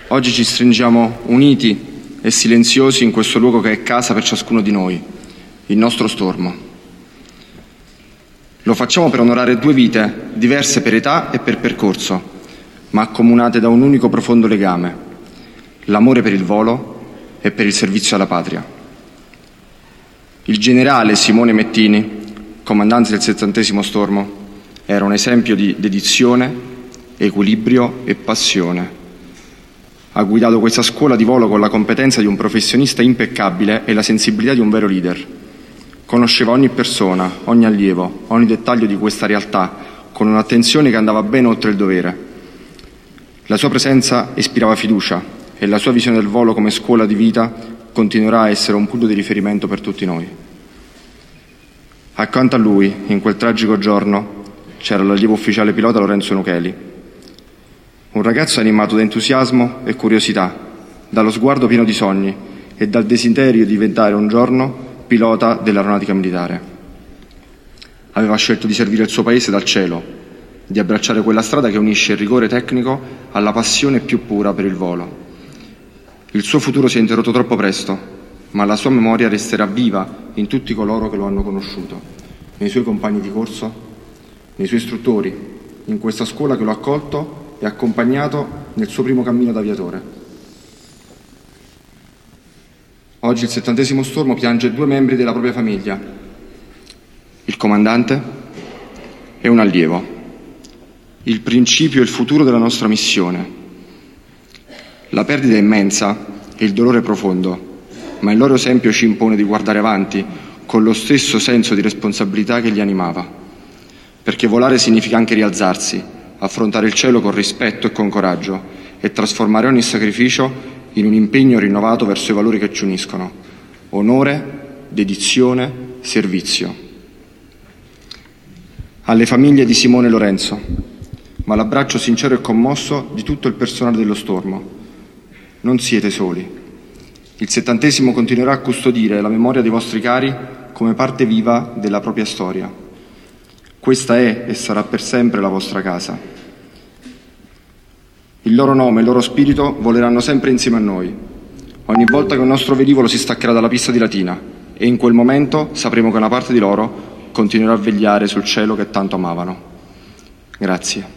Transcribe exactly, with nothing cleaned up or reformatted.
Oggi ci stringiamo uniti e silenziosi in questo luogo che è casa per ciascuno di noi, il nostro Stormo. Lo facciamo per onorare due vite, diverse per età e per percorso, ma accomunate da un unico profondo legame, l'amore per il volo e per il servizio alla patria. Il generale Simone Mettini, comandante del settantesimo Stormo, era un esempio di dedizione, equilibrio e passione. Ha guidato questa scuola di volo con la competenza di un professionista impeccabile e la sensibilità di un vero leader. Conosceva ogni persona, ogni allievo, ogni dettaglio di questa realtà, con un'attenzione che andava ben oltre il dovere. La sua presenza ispirava fiducia e la sua visione del volo come scuola di vita continuerà a essere un punto di riferimento per tutti noi. Accanto a lui, in quel tragico giorno, c'era l'allievo ufficiale pilota Lorenzo Nucheli. Un ragazzo animato da entusiasmo e curiosità, dallo sguardo pieno di sogni e dal desiderio di diventare un giorno pilota dell'aeronautica militare. Aveva scelto di servire il suo paese dal cielo, di abbracciare quella strada che unisce il rigore tecnico alla passione più pura per il volo. Il suo futuro si è interrotto troppo presto, ma la sua memoria resterà viva in tutti coloro che lo hanno conosciuto, nei suoi compagni di corso, nei suoi istruttori, in questa scuola che lo ha accolto e accompagnato nel suo primo cammino da aviatore. Oggi il settantesimo Stormo piange due membri della propria famiglia, il comandante e un allievo, il principio e il futuro della nostra missione. La perdita è immensa e il dolore è profondo, ma il loro esempio ci impone di guardare avanti con lo stesso senso di responsabilità che li animava, perché volare significa anche rialzarsi, affrontare il cielo con rispetto e con coraggio e trasformare ogni sacrificio in un impegno rinnovato verso i valori che ci uniscono: onore, dedizione, servizio. Alle famiglie di Simone e Lorenzo, ma l'abbraccio sincero e commosso di tutto il personale dello Stormo. Non siete soli. Il settantesimo continuerà a custodire la memoria dei vostri cari come parte viva della propria storia. Questa è e sarà per sempre la vostra casa. Il loro nome e il loro spirito voleranno sempre insieme a noi, ogni volta che un nostro velivolo si staccherà dalla pista di Latina, e in quel momento sapremo che una parte di loro continuerà a vegliare sul cielo che tanto amavano. Grazie.